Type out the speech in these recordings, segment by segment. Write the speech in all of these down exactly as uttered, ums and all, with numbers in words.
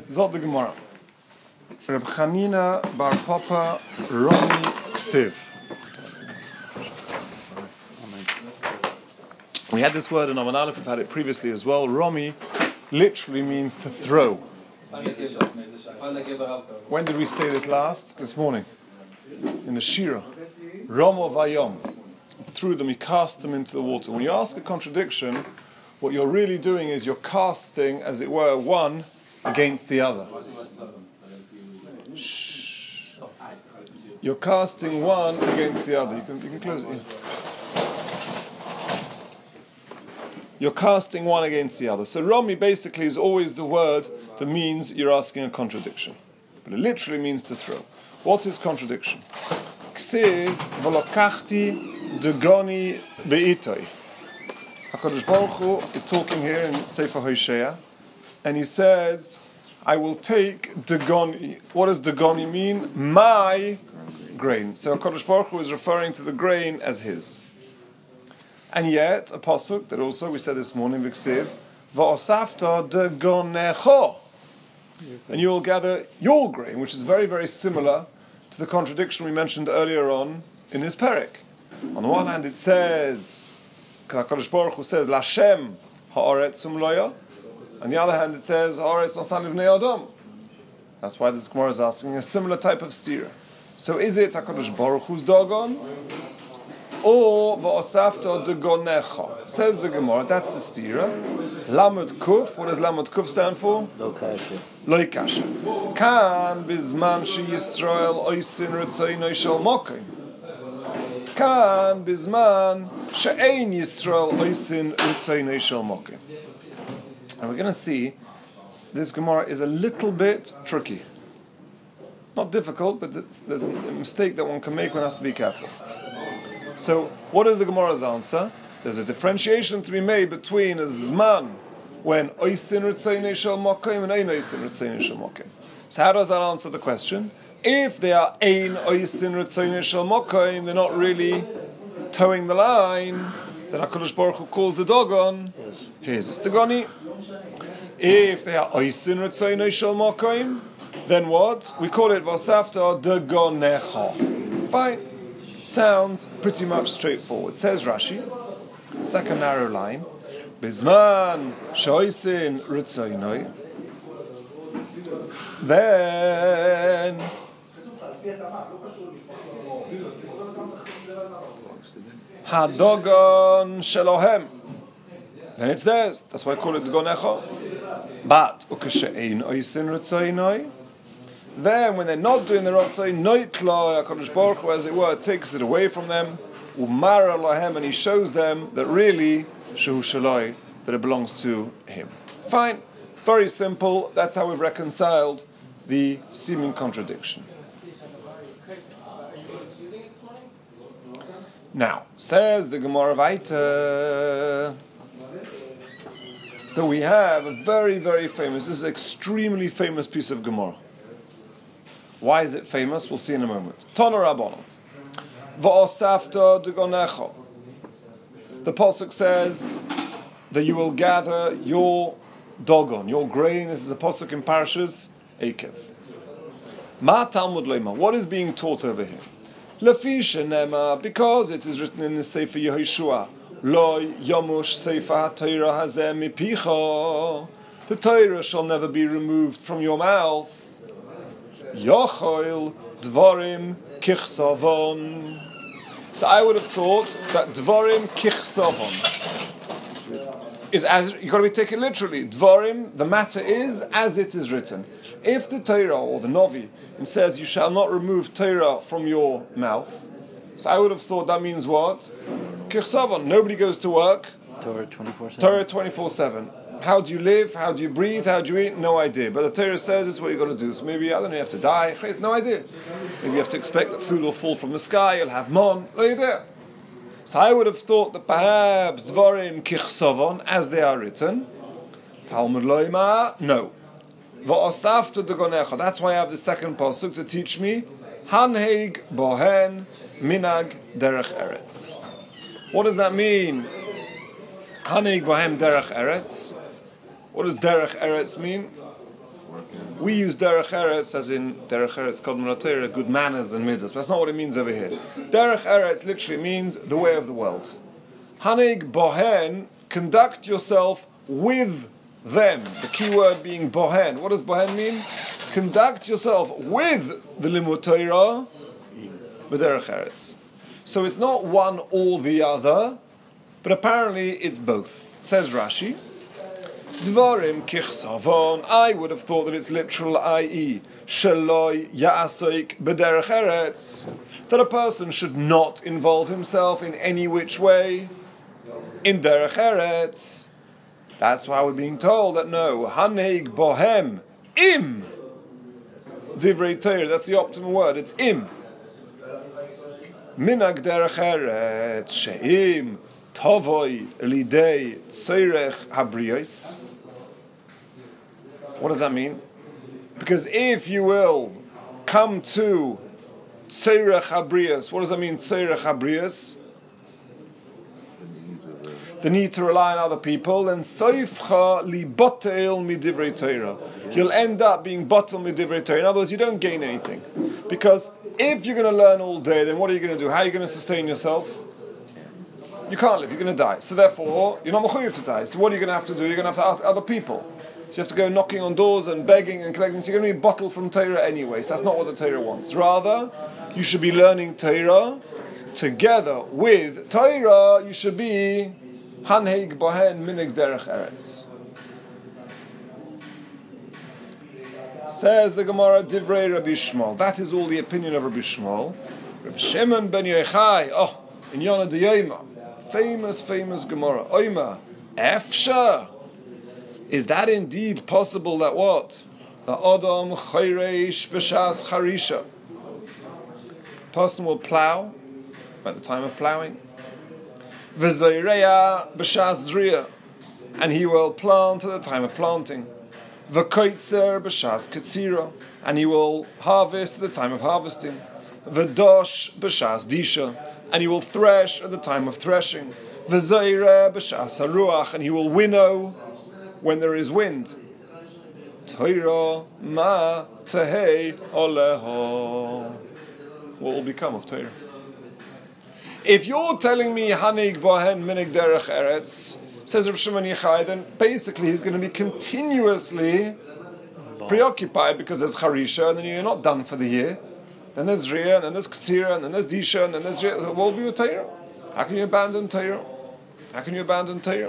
Zot the Gemara. Reb Chanina Bar Papa Romi Ksiv. We had this word in Aman Aleph, we've had it previously as well. Romi literally means to throw. When did we say this last? This morning. In the Shira. Romo Vayom. Threw them, he cast them into the water. When you ask a contradiction, what you're really doing is you're casting, as it were, one against the other. Shh. You're casting one against the other. You can, you can close it. Yeah. You're casting one against the other. So Romi basically is always the word that means you're asking a contradiction. But it literally means to throw. What is contradiction? Ksiv v'lokachti degoni be'itoi. HaKadosh Baruch Hu is talking here in Sefer Hosea, and he says, I will take degoni. What does degoni mean? My grain. So HaKadosh Baruch Hu is referring to the grain as his. And yet, a pasuk that also we said this morning, V'ksiv, v'osafta degonecho. And you will gather your grain, which is very, very similar to the contradiction we mentioned earlier on in this perek. On the one hand, it says, HaKadosh Baruch Hu says, Lashem ha'aretz umloya. On the other hand, it says, ha'aretz nasan livnei adam. That's why this Gemara is asking a similar type of steer. So is it HaKadosh Baruch Hu's dogon? Or v'osafta degonecha? Says the Gemara, that's the steer. Lamed kuf, what does Lamed kuf stand for? Lo kasha. Lo kasha. Kan bizman she Yisrael oisin ritzaynoi shel mokim. Kan bizman she'ein Yisrael oisin ritzaynoi shel mokim. And we're going to see this Gemara is a little bit tricky. Not difficult, but there's a mistake that one can make. One has to be careful. So, what is the Gemara's answer? There's a differentiation to be made between a zman when oisin ritzaynoi shel mokim and ein oisin ritzaynoi shel mokim. So, how does that answer the question? If they are ein oisin ritzaynoi shel mokim, they're not really towing the line. Then HaKadosh Baruch Hu calls the dogon his. It's degoni. If they are oisin ritzaynoi shel mokim, then what? We call it v'osafta degonecha. Fine. Sounds pretty much straightforward. Says Rashi, second narrow line, Bizman shoisin ritzaynoi. Then hadogon shelohem. Then it's theirs. That's why I call it gonecha. But ukeshein oisin ritzaynoi. Then, when they're not doing the Ratzai, Noitla, HaKadosh Baruch Hu, as it were, takes it away from them, Umara Lahem, and he shows them that really, Shehu Shaloi, that it belongs to him. Fine, very simple, that's how we've reconciled the seeming contradiction. Now, says the Gemara Vaita, that we have a very, very famous, this is an extremely famous piece of Gemara. Why is it famous? We'll see in a moment. Tana Rabbanon. V'osafta degonecha. The pasuk says that you will gather your dogon, your grain. This is a pasuk in Parashas Eikev. Ma Talmud Lema. What is being taught over here? Lefi shenema, because it is written in the Sefer Yehoshua. Lo yamush Sefer HaTorah hazeh mipicha. The Torah shall never be removed from your mouth. Yochol dvarim kichsavon. So I would have thought that dvarim kichsavon is as you got to be taken literally. Dvarim, the matter is as it is written. If the Torah or the Novi says you shall not remove Torah from your mouth, so I would have thought that means what? Kichsavon. Nobody goes to work. Torah twenty-four seven. Torah twenty-four seven. How do you live? How do you breathe? How do you eat? No idea. But the Torah says this is what you've got to do. So maybe, I don't know, you have to die. No idea. Maybe you have to expect that food will fall from the sky. You'll have mon. No idea. So I would have thought that perhaps dvarim kichsavon, as they are written, Talmud loima, no. V'osafta degonecha. That's why I have the second pasuk to teach me hanheg bohen minag derech eretz. What does that mean? Hanheg bohem derech eretz. What does derech eretz mean? We use derech eretz as in derech eretz kodem l'Torah, good manners and midas. That's not what it means over here. Derech eretz literally means the way of the world. Hanig bohen, conduct yourself with them. The key word being bohen. What does bohen mean? Conduct yourself with the limud Torah, b'derech eretz. So it's not one or the other, but apparently it's both. Says Rashi, Dvarim kichsavon. I would have thought that it's literal, that is, sheloi ya'asoik b'derech eretz, that a person should not involve himself in any which way in derech eretz. That's why we're being told that no, haneig bohem im divrei Torah. That's the optimal word. It's im. Minag derech eretz she'im tovoi lidei tzorech habriyos. What does that mean? Because if you will come to tzorech habriyos, what does that mean? Tzorech habriyos, the need to rely on other people, and soifcha li botel midivrei Torah. You'll end up being botel midivrei Torah. In other words, you don't gain anything, because if you're going to learn all day, then what are you going to do? How are you going to sustain yourself? You can't live, you're going to die. So therefore, you're not mechuyev to die. So what are you going to have to do? You're going to have to ask other people. So you have to go knocking on doors and begging and collecting. So you're going to be bottled from Torah anyway. So that's not what the Torah wants. Rather, you should be learning Torah together with Torah. You should be hanheig bohen minig derech eretz. Says the Gemara, Divrei Rabbi Shmuel. That is all the opinion of Rabbi Shmuel. Rabbi Shimon ben Yochai, oh, in Yonah D'Yoma, famous, famous Gemara. Oima, Efsha. Is that indeed possible that what? The Adam Chayreish B'Shas Charisha. Person will plow at the time of plowing. V'Zoireya B'Shas Zriya. And he will plant at the time of planting. V'koitzer b'shas ketzira, and he will harvest at the time of harvesting. V'dosh b'shas disha, and he will thresh at the time of threshing. V'zoire b'shas haruach, and he will winnow when there is wind. Torah ma tehei oleho. What will become of Torah? If you're telling me hanig bohen minig derech eretz, says Rav Shimon Yochai, then basically he's going to be continuously preoccupied because there's Charisha, and then you're not done for the year. Then there's Riyah, and then there's Ketzira, and then there's Disha, and then there's Riyah. What will be with Torah? How can you abandon Torah? How can you abandon Torah?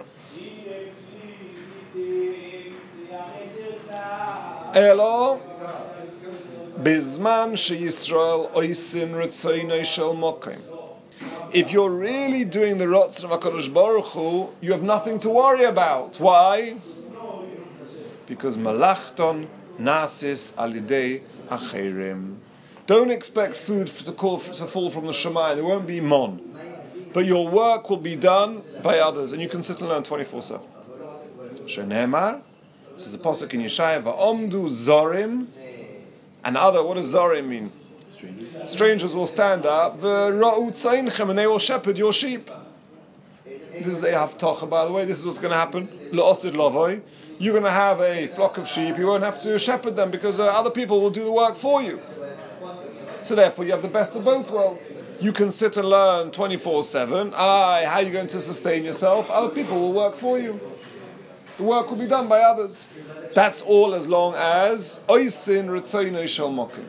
Elo bizman sheYisrael oisin retzaynei shel mokim. If you're really doing the Ratzon of HaKadosh Baruch Hu, you have nothing to worry about. Why? Because Malachton Nasis Alidei Acherim. Don't expect food to, call, to fall from the Shemayim. There won't be mon. But your work will be done by others, and you can sit and learn twenty-four seven. Shenemar, says the Pasuk in Yeshaya, Va'omdu Zorim, and other, what does Zorim mean? Strangers. Strangers will stand up, and they will shepherd your sheep. This is the Haftacha, by the way. This is what's going to happen. You're going to have a flock of sheep. You won't have to shepherd them because uh, other people will do the work for you. So therefore, you have the best of both worlds. You can sit and learn twenty-four seven. Aye, how are you going to sustain yourself? Other people will work for you. The work will be done by others. That's all as long as oisin retzaynei shel mokim.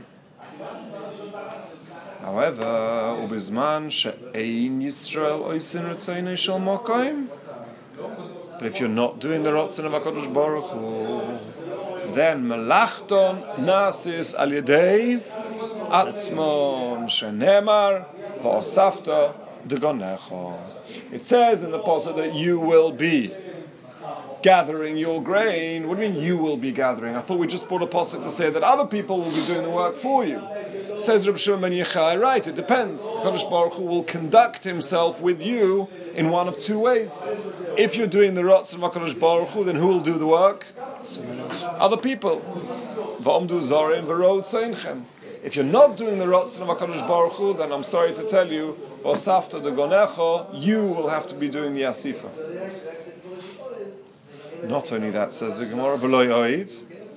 However, ubizman she'ein Yisrael oisin retzaynei shel mokim. But if you're not doing the Ratzon of HaKadosh Baruch Hu, then melachton nasis al yedei atzmon shenemar v'osafta degonecho. It says in the pasuk that you will be gathering your grain. What do you mean you will be gathering? I thought we just brought a pasuk to say that other people will be doing the work for you. Says Reb Shimon ben Yochai, right, it depends. HaKadosh Baruch Hu will conduct himself with you in one of two ways. If you're doing the Ratzon of HaKadosh Baruch Hu, then who will do the work? Other people. V'omdu zorim v'ro tzeinchem. If you're not doing the Ratzon of HaKadosh Baruch Hu, then I'm sorry to tell you, v'osafta degonecho, you will have to be doing the asifa. Not only that, says the Gemara, v'lo yoid.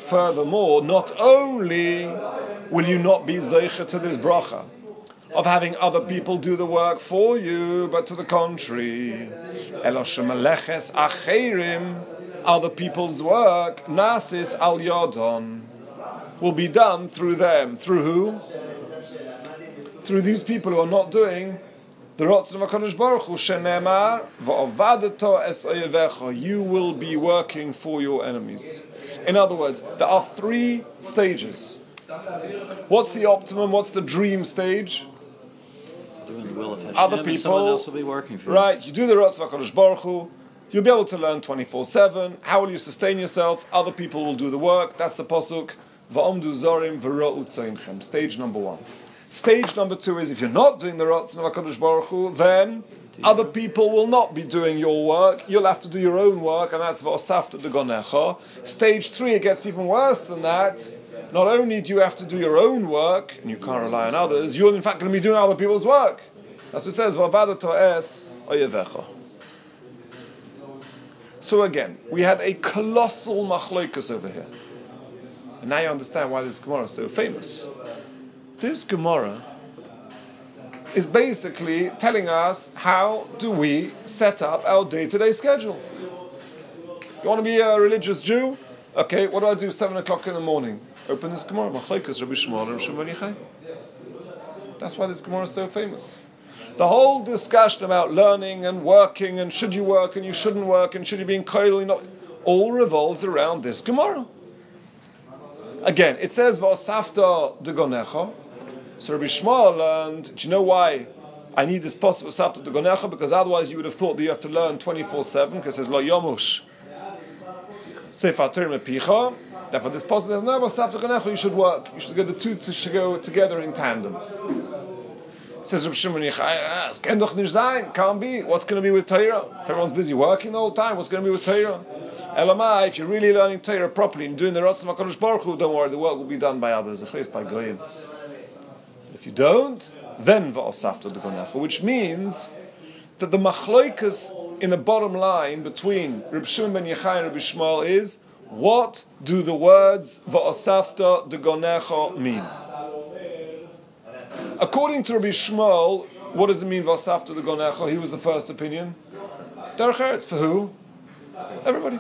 furthermore, not only will you not be zeicha to this bracha of having other people do the work for you, but to the contrary, eloshem acherim, other people's work, nasis al yadon, will be done through them. Through who? Through these people who are not doing the Ratzon of HaKadosh Baruch Hu, shenemar va'avadeto es oyevecha. You will be working for your enemies. In other words, there are three stages. What's the optimum? What's the dream stage? Doing the will of Hashem, Other people, and someone else will be working for you. Right, you do the Ratzon of HaKadosh Baruch Hu, you'll be able to learn twenty-four seven. How will you sustain yourself? Other people will do the work. That's the pasuk. Va'omdu zorim v'ra'u tzeinchem. Stage number one. Stage number two is if you're not doing the Ratzon of HaKadosh Baruch Hu, then other people will not be doing your work. You'll have to do your own work, and that's v'osafta degonecha. Stage three, it gets even worse than that. Not only do you have to do your own work, and you can't rely on others, you're in fact going to be doing other people's work. That's what it says, v'avadeto es oyevecha. So again, we had a colossal machloikus over here. And now you understand why this Gemara is so famous. This Gemara is basically telling us how do we set up our day-to-day schedule. You want to be a religious Jew? Okay, what do I do seven o'clock in the morning? Open this Gemara. Machlokes Rabbi Shmuel and Rabbi Shimon ben Yochai. That's why this Gemara is so famous. The whole discussion about learning and working and should you work and you shouldn't work and should you be in koil, not, all revolves around this Gemara. Again, it says v'osafta degonecha. So Rabbi Shmuel learned, do you know why I need this possible v'osafta degonecha? Because otherwise you would have thought that you have to learn twenty-four seven, because it says lo yomush sefer Torah mepicha. Therefore this possible says, no, v'osafta degonecha, you should work. You should get the two to should go together in tandem. It says Rabbi Shimon ben Yochai, es kann doch nicht sein, can't be. What's going to be with Torah? If everyone's busy working the whole time, what's going to be with Torah? Elamai, if you're really learning Torah properly and doing the Ratzon of HaKadosh Baruch Hu, don't worry, the work will be done by others. By goyim. If you don't, then v'osafta degonecha, which means that the machloikus in the bottom line between Rabbi Shimon ben Yochai and Rabbi Shmuel is, what do the words v'osafta degonecha mean? According to Rabbi Shmuel, what does it mean v'osafta degonecha? He was the first opinion. Derech Eretz, for who? Everybody.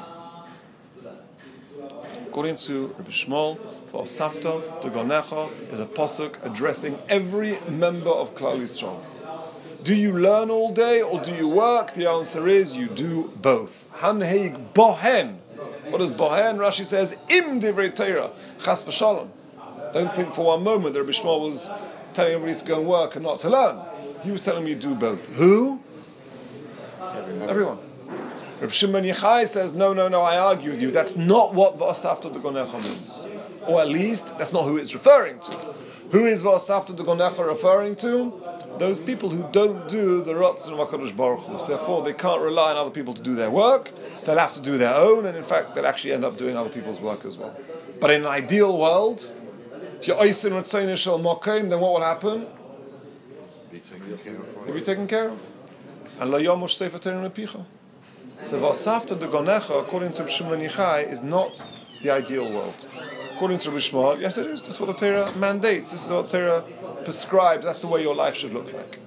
According to Rabbi Shmuel, v'osafta degonecha is a pasuk addressing every member of Klal Yisrael. Do you learn all day or do you work? The answer is you do both. Hanheig bohen. What is bohen? Rashi says im divrei Torah chas v'shalom. Don't think for one moment that Rabbi Shmuel was telling everybody to go and work and not to learn. He was telling you do both. Who? Everyone. Everyone. Rabbi Shimon ben Yochai says, no, no, no, I argue with you. That's not what v'osafta degonecha means. Or at least, that's not who it's referring to. Who is v'osafta degonecha referring to? Those people who don't do the Ratzon of HaKadosh Baruch Hu. So therefore, they can't rely on other people to do their work. They'll have to do their own, and in fact, they'll actually end up doing other people's work as well. But in an ideal world, if you're oisin Ratzon shel mokem, then what will happen? You'll be taken care of. And lo yomush sefer Torah mepicha. So v'osafta degonecha, according to Rabbi Shimon ben Yochai, is not the ideal world. According to Rabbi Shmuel, yes it is. This is what the Torah mandates. This is what the Torah prescribes. That's the way your life should look like.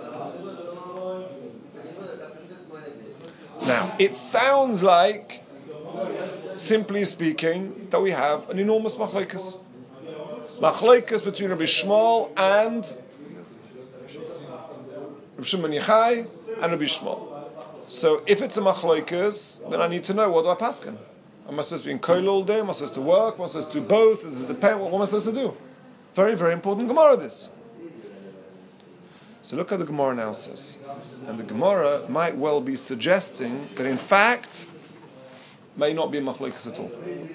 Now, it sounds like, simply speaking, that we have an enormous machlokes. Machlokes between Rabbi Shmuel and Rabbi Shimon ben Yochai and Rabbi Shmuel. So if it's a machlokes, then I need to know, what do I paskin? Am I supposed to be in koil all day? Am I supposed to work? Am I supposed to do both? Does it depend? What am I supposed to do? Very, very important Gemara, this. So look how the Gemara now says. And the Gemara might well be suggesting that in fact, may not be a machlokes at all.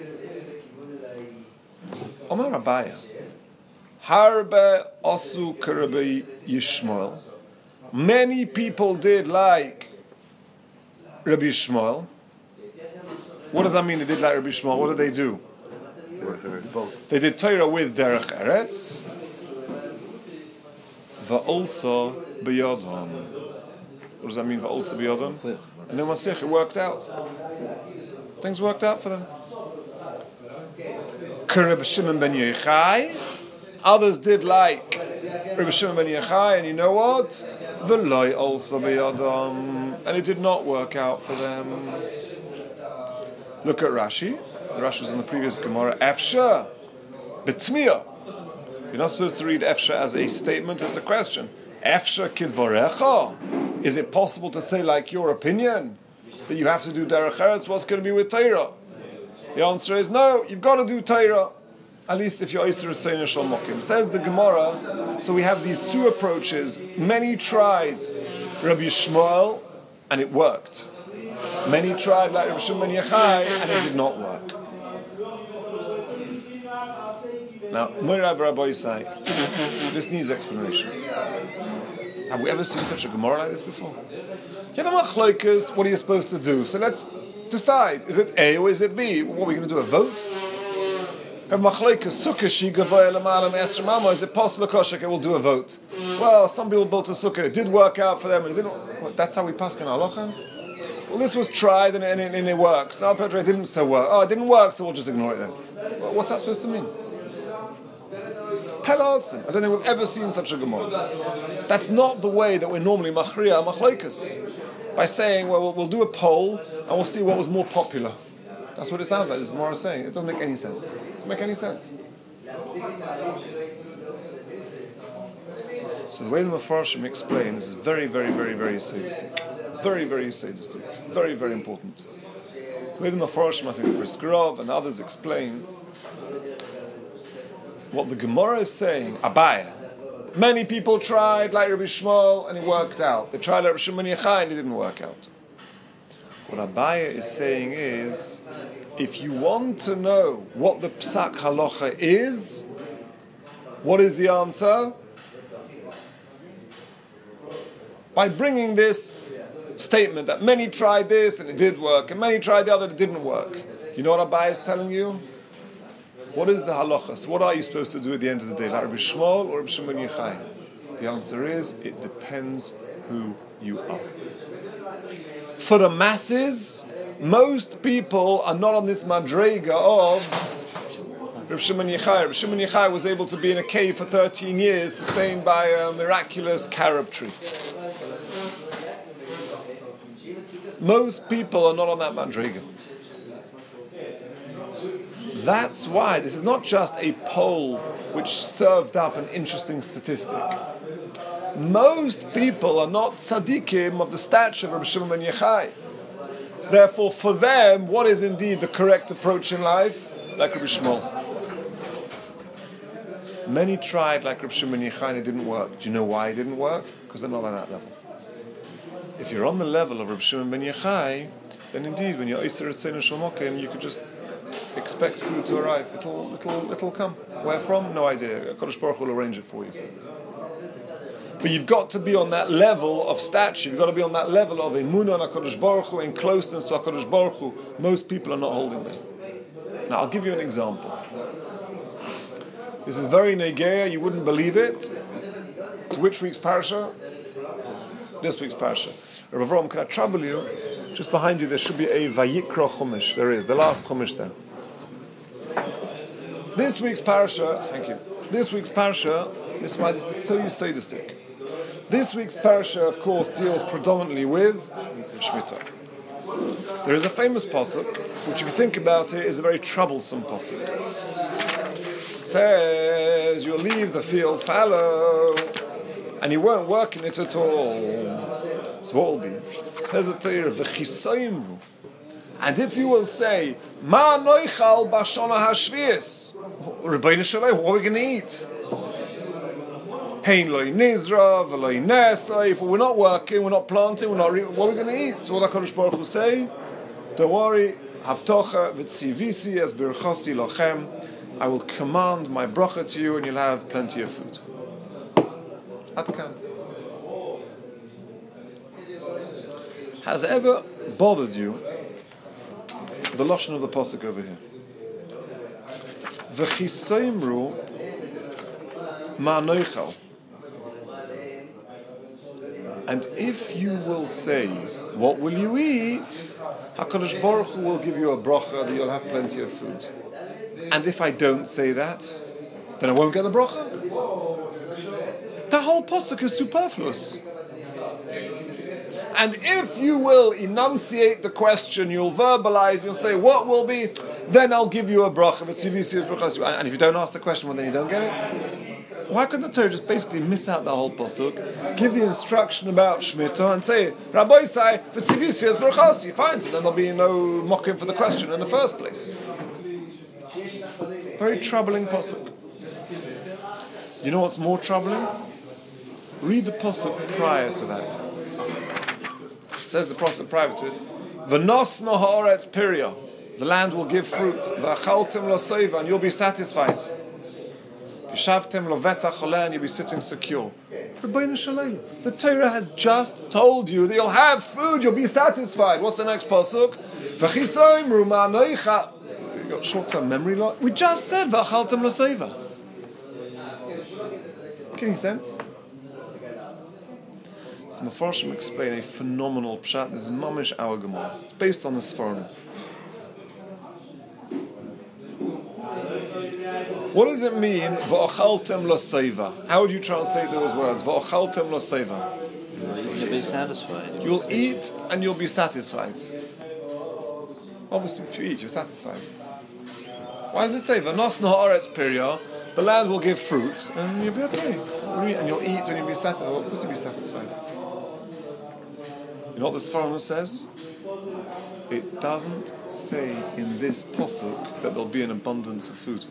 Omar Abaya, Harbe asu k'Rabbi Yishmael. Many people did like Rabbi Yishmael. What does that mean? They did like Rabbi Yishmael. What did they do? They did Torah with Derech Eretz. Va'olsa b'yodham. What does that mean? Va'olsa b'yodham. And then Masech, it worked out. Things worked out for them. Rabbi Shimon ben Yochai. Others did like Rabbi Shimon ben Yochai, and you know what? V'loi also biyadam, and it did not work out for them. Look at Rashi. Rashi was in the previous Gemara. Efsha b'tmiyah. You're not supposed to read Efsha as a statement, it's a question. Efsha kidvarecha. Is it possible to say, like your opinion, that you have to do derech eretz? What's going to be with Torah? The answer is no, you've got to do Torah. At least if you're Yisr Tzayna Shal Mokim. Says the Gemara, so we have these two approaches. Many tried Rabbi Shmuel, and it worked. Many tried like Rabbi Shimon ben Yochai, and it did not work. Now, Moirav Rabbi Yisai, this needs explanation. Have we ever seen such a Gemara like this before? You have a machlokas, what are you supposed to do? So let's decide, is it A or is it B? What are we going to do, a vote? Have machlokas, sukkah, shi gavoy l'malam esr mama, is it possible, koshek, we'll do a vote? Well, some people built a sukkah, it did work out for them, and it didn't, what, that's how we pass in halacha? Well, this was tried and, and, and it works. Al Petra, it didn't so work. Oh, it didn't work, so we'll just ignore it then. Well, what's that supposed to mean? I don't think we've ever seen such a Gemara. That's not the way that we're normally machriya machlokas. By saying, well, well, we'll do a poll and we'll see what was more popular. That's what it sounds like. This Gemara is saying. It doesn't make any sense. It doesn't make any sense. So the way the Mefarshim explain is very, very, very, very sadistic. Very, very sadistic. Very, very important. The way the Mefarshim, I think the Briskerov and others explain what the Gemara is saying, Abaya. Many people tried like Rabbi Shmuel and it worked out. They tried like Rabbi Shimon ben Yochai and it didn't work out. What Abaya is saying is, if you want to know what the Psak Halacha is, what is the answer? By bringing this statement that many tried this and it did work, and many tried the other and it didn't work. You know what Abaya is telling you? What is the halachas? What are you supposed to do at the end of the day? Like Rabbi Shmuel or Rabbi Shimon ben Yochai? The answer is, it depends who you are. For the masses, most people are not on this madrega of Rabbi Shimon ben Yochai. Rabbi Shimon ben Yochai was able to be in a cave for thirteen years, sustained by a miraculous carob tree. Most people are not on that madrega. That's why this is not just a poll which served up an interesting statistic. Most people are not tzaddikim of the stature of Rabbi Shimon ben Yochai. Therefore, for them, what is indeed the correct approach in life? Like Rabbi Shmuel. Many tried like Rabbi Shimon ben Yochai and it didn't work. Do you know why it didn't work? Because they're not on that level. If you're on the level of Rabbi Shimon ben Yochai, then indeed, when you're Yisr Tzayna Shal Mokim, you could just expect food to arrive. It'll, it'll, it'll come. Where from? No idea. Kodesh Baruch Hu will arrange it for you. But you've got to be on that level of stature. You've got to be on that level of emunah on HaKadosh Baruch Hu and closeness to HaKadosh Baruch Hu. Most people are not holding there. Now, I'll give you an example. This is very negeya. You wouldn't believe it. To which week's parasha? This week's parasha. Rav Avraham, can I trouble you? Just behind you, there should be a Vayikra Chumash. There is, the last Chumash there. This week's parasha, thank you. This week's parasha, this is why this is so sadistic. This week's parasha, of course, deals predominantly with Shemitah. There is a famous pasuk, which if you think about it, is a very troublesome pasuk. It says, you'll leave the field fallow, and you won't work in it at all. So what will be? It says it here, v'chisaimru. And if you will say, Ma noichal b'shana hashvius, Rebbeinu Shalom, what are we going to eat? Hein loy nizra, v'loy nesa. If we're not working, we're not planting, we're not re- what are we going to eat? So what HaKadosh Baruch Hu say? Don't worry, havtocha v'tzivisi es birchasi lochem. I will command my bracha to you, and you'll have plenty of food. Atkan. Has it ever bothered you the lashon of the pasuk over here? V'chisaimru ma'anoichal. And if you will say, what will you eat? HaKadosh Baruch Hu will give you a bracha that you'll have plenty of food. And if I don't say that, then I won't get the bracha. The whole pasuk is superfluous. And if you will enunciate the question, you'll verbalize, you'll say, what will be, then I'll give you a bracha. And if you don't ask the question, well, then you don't get it. Why couldn't the Torah just basically miss out the whole pasuk, give the instruction about Shemitah, and say, Rabbi say, v'tzivisias brachasi, fine, so then there'll be no mocking for the question in the first place. Very troubling pasuk. You know what's more troubling? Read the pasuk prior to that. Says the pasuk prior to it, "V'nosno haaretz pirya," the land will give fruit. V'achaltem lo soiva, and you'll be satisfied. V'shavtem lo vetach choleh, and you'll be sitting secure. The Torah has just told you that you'll have food, you'll be satisfied. What's the next pasuk? V'chisoimru ma'anoicha. You got short-term memory loss. We just said v'achaltem lo soiva. Making sense? So Mefarshim explain a phenomenal pshat. This is mamish our Gemara. It's based on the Sforno. What does it mean? V'ochaltem lo seiva. How would you translate those words? V'ochaltem lo seiva. You'll be satisfied. You'll, you'll eat and you'll be satisfied. Obviously, if you eat, you're satisfied. Why does it say v'nosno haaretz pirya? The land will give fruit and you'll be okay. And you'll eat and you'll be satisfied. Of course, you'll be satisfied. You know what the Sforno says? It doesn't say in this pasuk that there'll be an abundance of food.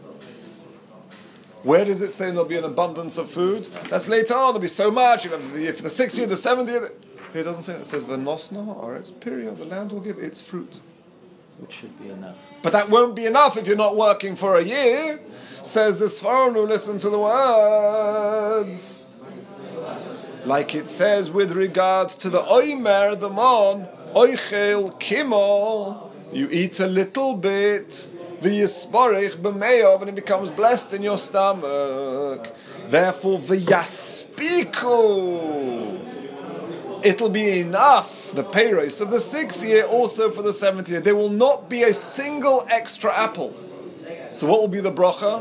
Where does it say there'll be an abundance of food? That's later on. There'll be so much. If the sixth year, the seventh year, it doesn't say that. It says v'nosna or its period. The land will give its fruit, which should be enough. But that won't be enough if you're not working for a year. Says the Sforno. Listen to the words. Like it says with regard to the oimer, the mon, oichel kimol, you eat a little bit, v'yisparich b'meyav, and it becomes blessed in your stomach. Therefore, v'yaspiku, it'll be enough, the peiros of the sixth year, also for the seventh year. There will not be a single extra apple. So what will be the bracha?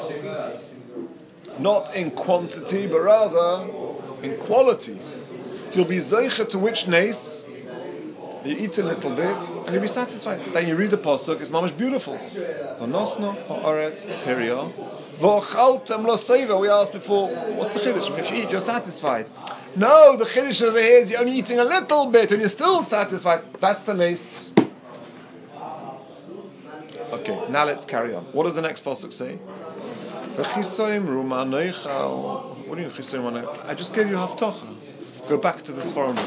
Not in quantity, but rather in quality. You'll be zeicha to which nes? You eat a little bit and you'll be satisfied. Then you read the pasuk, it's mamish beautiful. V'nosno haaretz pirya v'ochaltem lo seiva. We asked before, what's the chiddush? If you eat, you're satisfied. No, the chiddush over here is you're only eating a little bit and you're still satisfied. That's the nes. Okay, now let's carry on. What does the next pasuk say? What do you mean? I just gave you haftacha. Go back to the Sforno.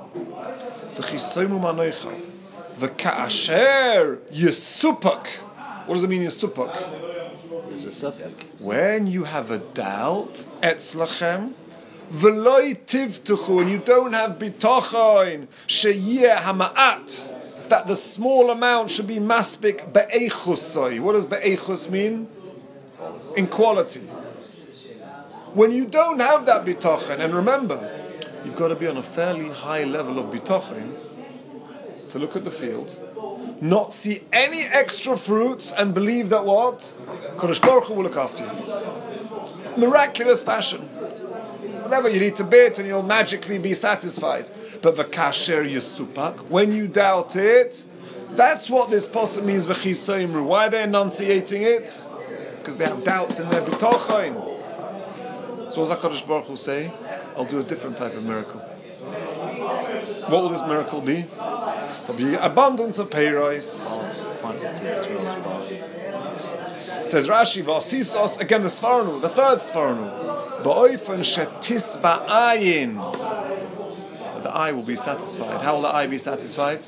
V'ka'asher yisupak. What does it mean yisupak? There's a suffix. When you have a doubt, etzlachem, v'loi tivtuchu, and you don't have bitachon, sheyeh hama'at, that the small amount should be maspik be'echusoi. What does be'echus mean? In quality. When you don't have that bitachon, and remember, you've got to be on a fairly high level of bitachon to look at the field, not see any extra fruits, and believe that what? Kodesh Baruch Hu will look after you. Miraculous fashion. Whatever you need to bit, and you'll magically be satisfied. But v'kasher yisupak, when you doubt it, that's what this pasuk means. V'chisoimru. Why are they enunciating it? Because they have doubts in their bitachon. So what does HaKadosh Baruch Hu say? I'll do a different type of miracle. What will this miracle be? There'll be abundance of peiros. Quantity as well as quality. It says Rashi, V'asisos, again the Sforno, the third Sforno. Ba'oifen shetis ba'ayin. The eye will be satisfied. How will the eye be satisfied?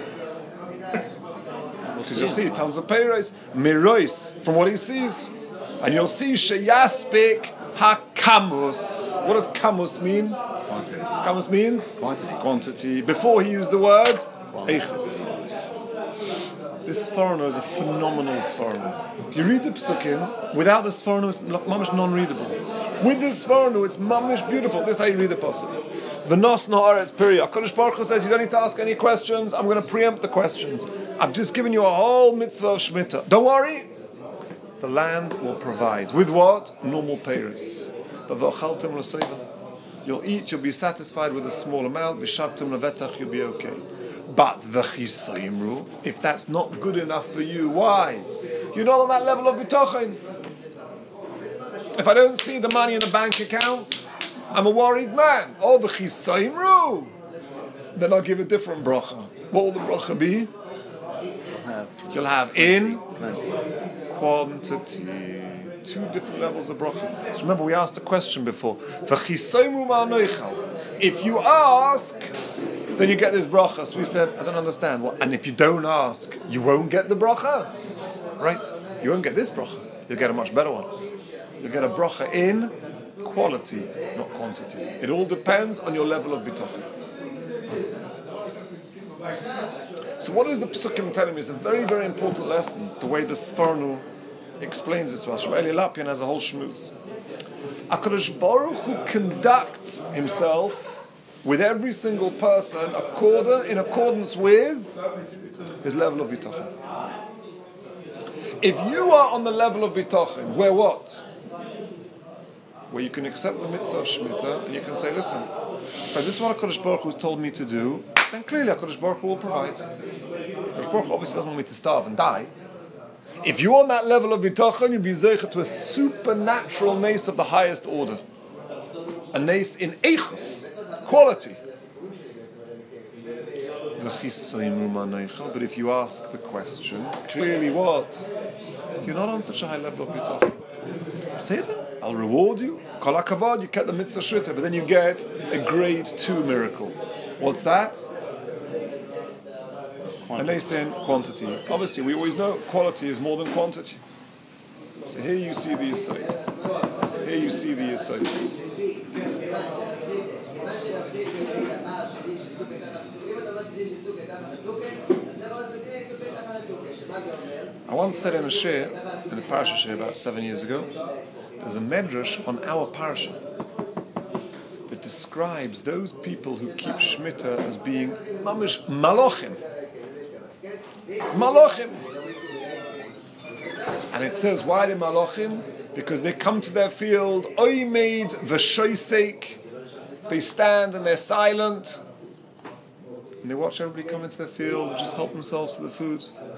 Because you'll see tons of peiros, mirois, from what he sees. And you'll see sheyaspik hakamus. What does kamus mean? Quantity. Kamus means? Quantity. Quantity. Before he used the word, eichus. This Sforno is a phenomenal Sforno. If you read the Psukim, without the Sforno, it's mamish non-readable. With the Sforno, it's mamish beautiful. This is how you read the Pasuk. V'nosno haaretz pirya. HaKadosh Baruch Hu says, you don't need to ask any questions. I'm going to preempt the questions. I've just given you a whole mitzvah of Shemitah. Don't worry. The land will provide. With what? Normal payers. You'll eat, you'll be satisfied with a small amount. You'll be okay. But v'chisaimru, if that's not good enough for you, why? You're not on that level of bitachon. If I don't see the money in the bank account, I'm a worried man. Oh, v'chisaimru. Then I'll give a different bracha. What will the bracha be? You'll have in quantity. Two different levels of bracha. So remember, we asked a question before. If you ask, then you get this bracha. So we said, I don't understand. Well, and if you don't ask, you won't get the bracha? Right? You won't get this bracha. You'll get a much better one. You'll get a bracha in quality, not quantity. It all depends on your level of bitachon. So what is the Pesukim telling me? It's a very, very important lesson, the way the Sforno explains it to us. Rabbi Eli Lapian has a whole shmuz. HaKadosh Baruch Hu conducts himself with every single person according, in accordance with his level of bitachon. If you are on the level of bitachon, where what? Where you can accept the mitzvah of Shemitah and you can say, listen, if this is what HaKadosh Baruch Hu has told me to do, then clearly HaKadosh Baruch Hu will provide. HaKadosh Baruch Hu obviously doesn't want me to starve and die. If you're on that level of bitachon, you'll be zeicha to a supernatural nace of the highest order. A nace in eichus, quality. But if you ask the question, clearly what? You're not on such a high level of bitachon. Say it, I'll reward you. Kol hakavod, you get the mitzvah shvita, but then you get a grade two miracle. What's that? And they say quantity. Obviously, we always know quality is more than quantity. So here you see the yesod. Here you see the yesod. I once said in a shir, in a parasha shir about seven years ago, there's a medrash on our parasha that describes those people who keep Shemitah as being mamish malochim. Malachim. And it says, why they malachim? Because they come to their field, oimeid v'shoisek. They stand and they're silent. And they watch everybody come into their field and just help themselves to the food.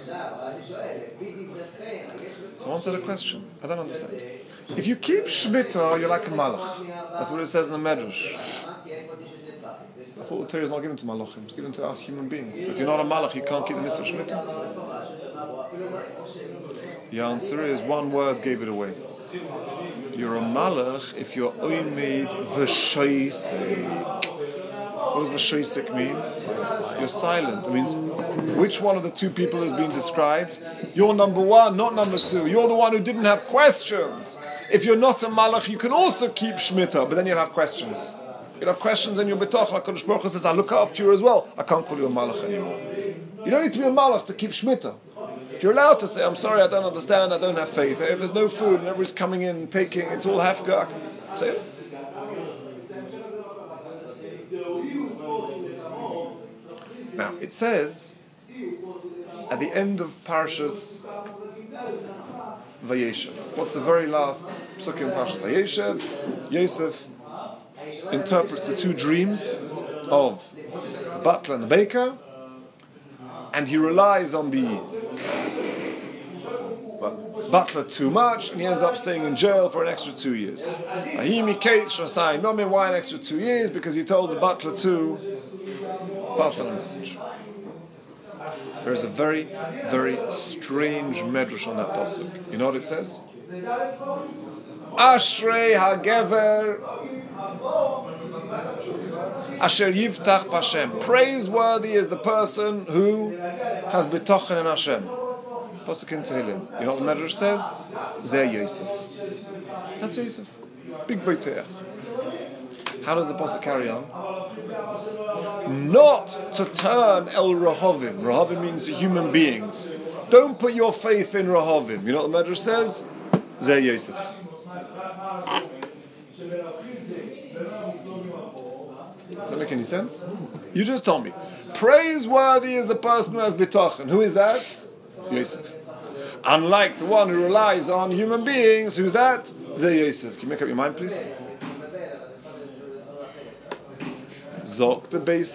So I once had a question. I don't understand. If you keep Shemitah, you're like a malach. That's what it says in the Medrash. I thought the Torah is not given to malachim, it's given to us human beings. So if you're not a malach, you can't keep the mitzvah Shemitah. The answer is, one word gave it away. You're a malach if you're oimed v'shoisek. What does v'shoisek mean? You're silent. It means, which one of the two people is being described? You're number one, not number two. You're the one who didn't have questions. If you're not a malach, you can also keep Shemitah, but then you'll have questions. You'll have questions and you'll be talking. HaKadosh Baruch Hu says, I look after you as well. I can't call you a malach anymore. You don't need to be a malach to keep Shemitah. You're allowed to say, I'm sorry, I don't understand, I don't have faith. If there's no food and everybody's coming in and taking, it's all hafgah. Say it. Now, it says, at the end of Parashas Vayeshev, what's the very last psukim in Parashas Vayeshev? Yosef interprets the two dreams of the butler and the baker, and he relies on the butler too much, and he ends up staying in jail for an extra two years. Ahimi Kate Shasai, not mean why an extra two years? Because he told the butler to pass on a message. There is a very, very strange medrash on that pasuk. You know what it says? Ashrei hagever asher yivtach b'Hashem. Praiseworthy is the person who has bitachon in Hashem. Pasuk in Tehillim. You know what the medrash says? Zeh Yosef. That's Yosef. Big beiteach. How does the pasuk carry on? Not to turn el Rahavim. Rahavim means human beings. Don't put your faith in Rahavim. You know what the medrash says? Zeh Yosef. Does that make any sense? You just told me. Praiseworthy is the person who has bitachon. Who is that? Yosef. Unlike the one who relies on human beings, who's that? Zeh Yosef. Can you make up your mind, please? Zok the Beis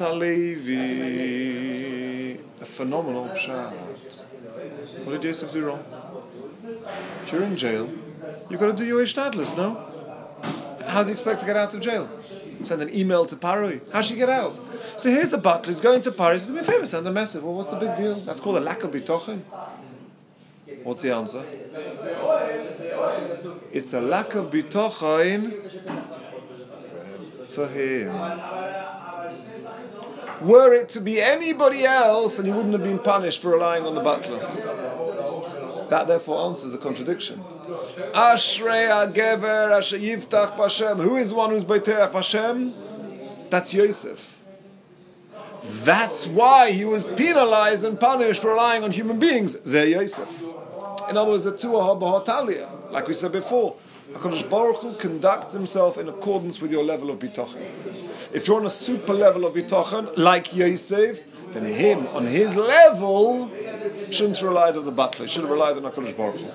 Halevi. A phenomenal pshat. What did Yosef do wrong? If you're in jail, you've got to do your ishtadlus, no? How does he expect to get out of jail? Send an email to Paroi. How should he get out? So here's the butler, he's going to Paroi. He says, do me a favor, send a message. Well, what's the big deal? That's called a lack of bitochen. What's the answer? It's a lack of bitochen for him. Were it to be anybody else, then he wouldn't have been punished for relying on the butler. That therefore answers a contradiction. Ashrei HaGever Asher Yivtach B'Hashem. Who is the one who's Beiteach B'Hashem? That's Yosef. That's why he was penalized and punished for relying on human beings. Zeh Yosef. In other words, the two are b'hotalia, like we said before. HaKadosh Baruch Hu conducts himself in accordance with your level of bitochen. If you're on a super level of bitochen, like Yosef, then him, on his level, shouldn't have relied on the butler. He should have relied on HaKadosh Baruch Hu.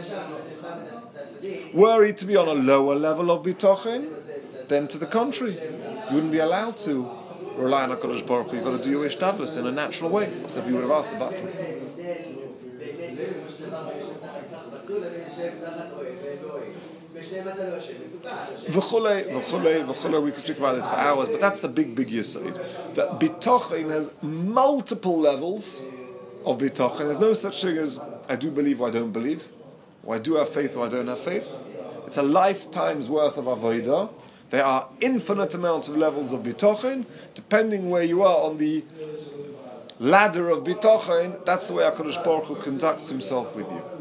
Were he to be on a lower level of bitochen, then to the contrary, you wouldn't be allowed to rely on HaKadosh Baruch Hu. You've got to do your ishtadlus in a natural way. So if you would have asked the butler. V'chulei, v'chulei, v'chulei. We can speak about this for hours, but that's the big, big yesod. That bitochen has multiple levels of bitochen. There's no such thing as I do believe or I don't believe, or I do have faith or I don't have faith. It's a lifetime's worth of avodah. There are infinite amounts of levels of bitochen, depending where you are on the ladder of bitochen. That's the way HaKadosh Baruch Hu conducts himself with you.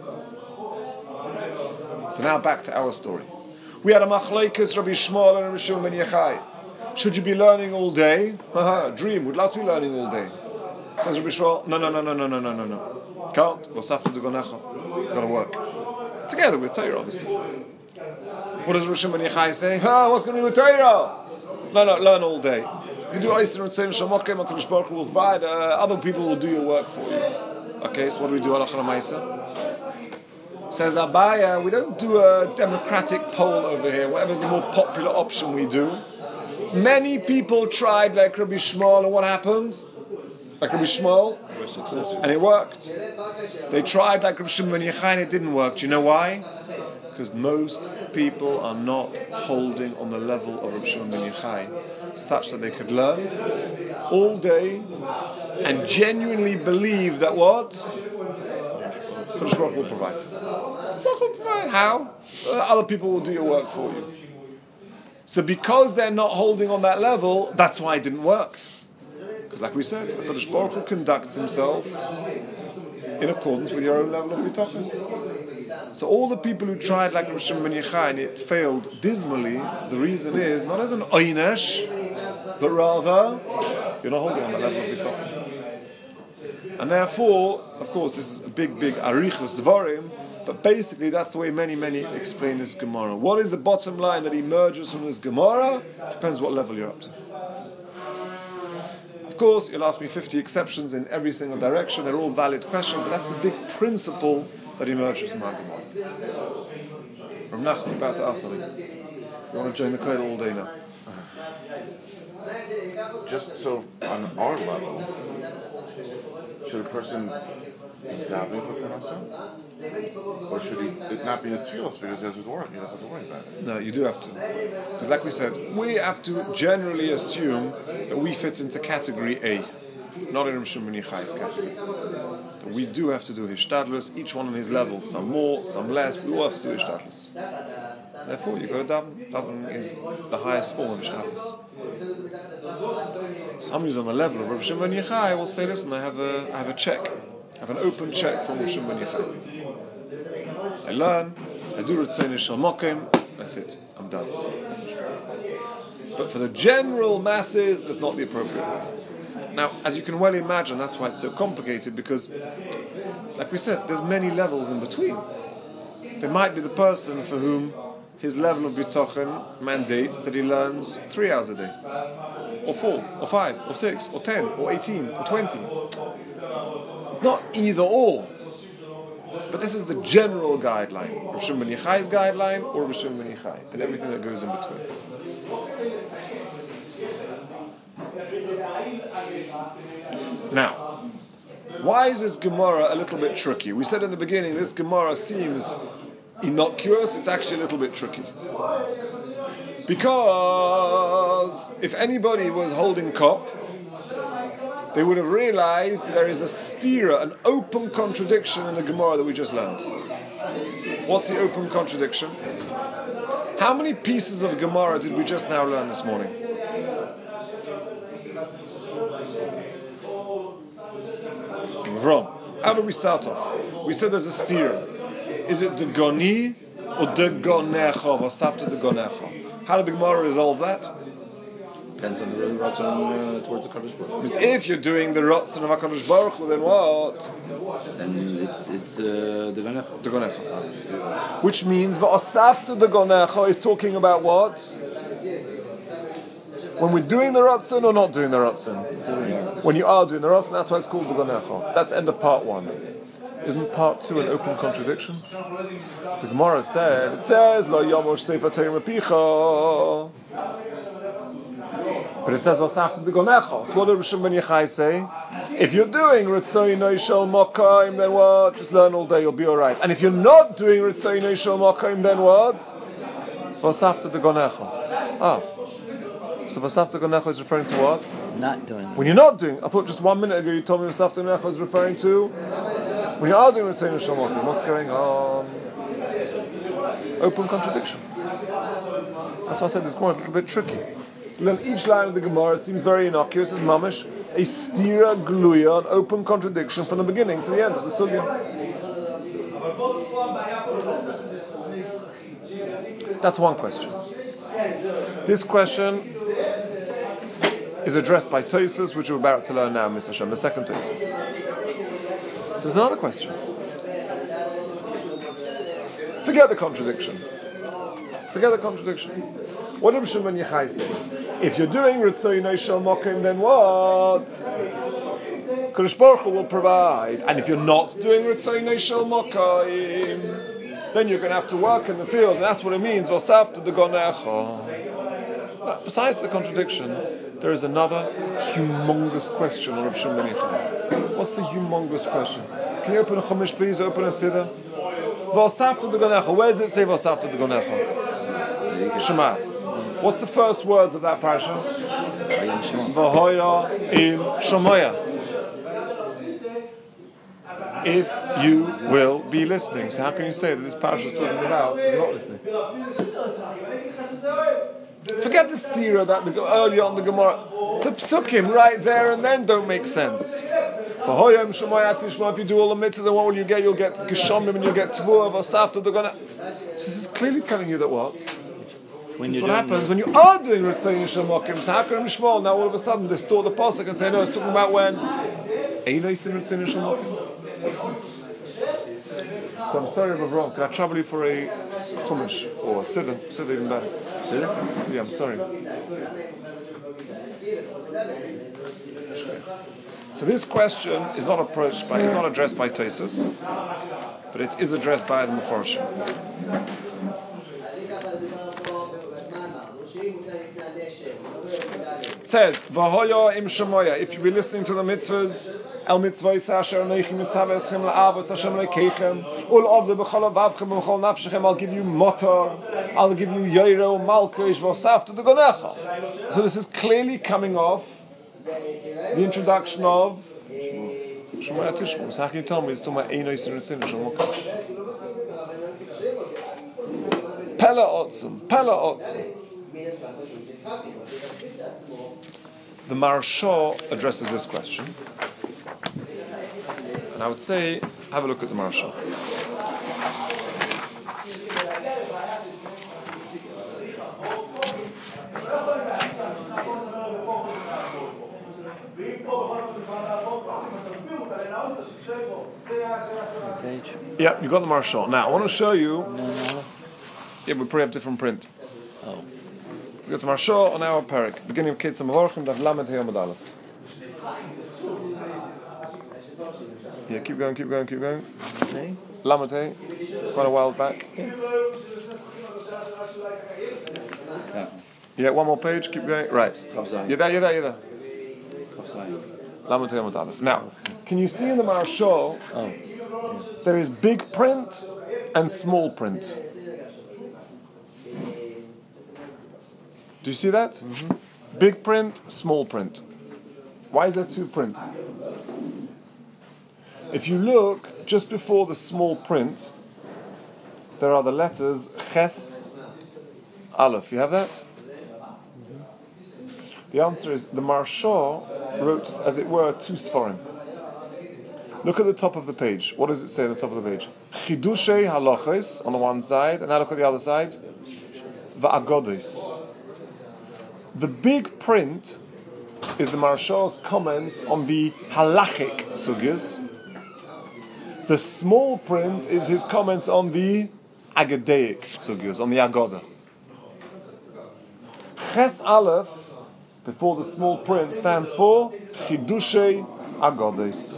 So now back to our story. We had a machlekes Rabbi Shmuel and Rabbi Shimon ben Yochai. Should you be learning all day? Haha, dream. Would love to be learning all day. Says Rabbi Shmuel, no, no, no, no, no, no, no, no, no. Can't. V'saftu d'gonecha. Got to work together with Torah, obviously. What does Rabbi Shimon ben Yochai say? Ah, what's going to be with Torah? No, no, learn all day. If you do Oyster and Tzein Shamokim, HaKadosh Baruch Hu will provide. Uh, other people will do your work for you. Okay, so what do we do? Halacha l'maisa. Says Abaya, we don't do a democratic poll over here. Whatever's the more popular option we do. Many people tried like Rabbi Shmuel, and what happened? Like Rabbi Shmuel, and it worked. They tried like Rabbi Shimon ben Yochai, and it didn't work. Do you know why? Because most people are not holding on the level of Rabbi Shimon ben Yochai, such that they could learn all day and genuinely believe that what? HaKadosh Baruch Hu will provide. Baruch will provide. How? Uh, other people will do your work for you. So because they're not holding on that level, that's why it didn't work. Because like we said, HaKadosh Baruch Hu conducts himself in accordance with your own level of bitachon. So all the people who tried like Rosh ben Yochai and it failed dismally, the reason is not as an oynesh, but rather you're not holding on the level of bitachon. And therefore, of course, this is a big, big arichos dvarim, but basically that's the way many, many explain this Gemara. What is the bottom line that emerges from this Gemara? Depends what level you're up to. Of course, you'll ask me fifty exceptions in every single direction. They're all valid questions, but that's the big principle that emerges from our Gemara. Rav Nachman, you're about to ask something. You want to join the cradle all day now? Just so on our level, should a person daven for parnasa, or should he it not be in his tefillos because he has his worry, he doesn't have to worry about it? No, you do have to. Because like we said, we have to generally assume that we fit into category A, not in Rosh Shimon ben Yochai's category. But we do have to do hishtadlus, each one on his level, some more, some less. We all have to do hishtadlus. Therefore, you've got to daven. Daven is the highest form of hishtadlus. Somebody who's on the level of Rosh Shimon ben Yochai will say, listen, I have a, I have a check. I have an open check from Rosh Shimon ben Yochai. I learn, I do Ritzein Shel Mokim, that's it, I'm done. But for the general masses, that's not the appropriate way. Now, as you can well imagine, that's why it's so complicated, because, like we said, there's many levels in between. There might be the person for whom his level of bitachon mandates that he learns three hours a day, or four, or five, or six, or ten, or eighteen, or twenty. It's not either or. But this is the general guideline. Rav Shimon ben Yochai's guideline or Rav Shimon ben Yochai, and everything that goes in between. Now, why is this Gemara a little bit tricky? We said in the beginning, this Gemara seems innocuous, it's actually a little bit tricky. Because if anybody was holding kop, they would have realized that there is a stira, an open contradiction in the Gemara that we just learned. What's the open contradiction? How many pieces of Gemara did we just now learn this morning? Wrong. How do we start off? We said there's a stira. Is it the goni or the gonecha or safta the gonecha? How did the Gemara resolve that? Depends on the Ratzon uh, towards the Kadosh Baruch Hu. Because if you're doing the Ratzon of HaKadosh Baruch Hu, then what? Then it's it's uh, the Ganecha. The gonecha. Which means va'asafta the gonecha is talking about what? When we're doing the Ratzon or not doing the Ratzon? When you are doing the Ratzon, that's why it's called the gonecha. That's end of part one. Isn't part two an open contradiction? The Gemara said, it says, Lo yamosh sefer Torah mepicha. But it says, Vasafta the gonecha. So what did Rav Shimon ben Yochai say? If you're doing Ritzoi Noishel Mokayim, then what? Just learn all day, you'll be alright. And if you're not doing Ritzoi Noishel Mokayim, then what? Vasafta the gonecha. Ah. So Vasafta Gonecha is referring to what? Not doing it. When you're not doing, I thought just one minute ago you told me Vasafta Gonecha was referring to when you are doing Ritzoi Noishel Mokayim. What's going on? Open contradiction. That's why I said this more a little bit tricky. Each line of the Gemara seems very innocuous. It's mamish a stira gluya, an open contradiction from the beginning to the end of the sugya. That's one question. This question is addressed by Tosfos, which we're about to learn now, Mister Hashem, the second Tosfos. There's another question. Forget the contradiction. Forget the contradiction. What did Shimon ben Yochai say? If you're doing Ritzoi Noishel Mokim, then what? Kadosh Baruch Hu will provide. And if you're not doing Ritzoi Noishel Mokim, then you're going to have to work in the field, and that's what it means. Vasafta the gonecha. Besides the contradiction, there is another humongous question on Rav Shimon ben Yochai. What's the humongous question? Can you open a Chumash, please? Open a Siddur. Vasafta the gonecha. Where does it say Vasafta the gonecha? Shema. What's the first words of that parasha? V'hoya im Shomaya. If you will be listening. So how can you say that this parasha is talking about not listening? Forget the stira that the, earlier on the Gemara. The psukim right there and then don't make sense. V'hoya im Shomaya tishma. If you do all the mitzvahs, then what will you get? You'll get geshomim and you'll get tvuah. V'asafta the gona. So this is clearly telling you that what? When That's what happens when you are doing Ritzoi Noishel Mokim. So how can Mishmol now all of a sudden distort the pasuk and say no, it's talking about when Einos in Ritzoi Noishel Mokim. So I'm sorry, Avram, can I trouble you for a chumash or a siddur? Siddur even better. Siddur? So, yeah, I'm sorry. So this question is not approached by, is not addressed by Tosfos, but it is addressed by the Mefarshim. It says, V'hoya im Shemoya, if you be listening to the mitzvahs, El mitzvahs asher anoichi mitzvah eschem la'avos Hashem lekeichem, ul avdu b'chol avavchem b'chol nafshechem, I'll give you motor, I'll give you yoiro, malkish, v'osafta the gonecha. So this is clearly coming off the introduction of Shemoya Tishma. So how can you tell me it's talking about Einos and Ritzoi Noishel Mokim? Pella otzum, Pella otzum. The Maharsha addresses this question, and I would say, have a look at the Maharsha. Page. Yeah, you got the Maharsha. Now I want to show you. No, no. Yeah, we probably have different print. Oh. We got the Maharsha on our parak, beginning of Ketzim Avorchim, Daf Lamed Hey Amud Aleph. Yeah, keep going, keep going, keep going. Okay. Lamed, quite a while back. Yeah. Yeah, one more page, keep going. Right. You're there, you're there, you're there. Lamed Amud Aleph. Now, can you see in the Marashal, Oh. there is big print and small print. Do you see that? Mm-hmm. Big print, small print. Why is there two prints? If you look just before the small print, there are the letters Ches, Aleph. You have that? Mm-hmm. The answer is the Marshal wrote, as it were, two Sforim. Look at the top of the page. What does it say at the top of the page? Chidushei halachos on the one side, and now look at the other side. Va'agodos. The big print is the Marshal's comments on the halachic sugyas. The small print is his comments on the agadaic sugyas, on the agoda. Ches Aleph, before the small print, stands for Chidushei Agodos.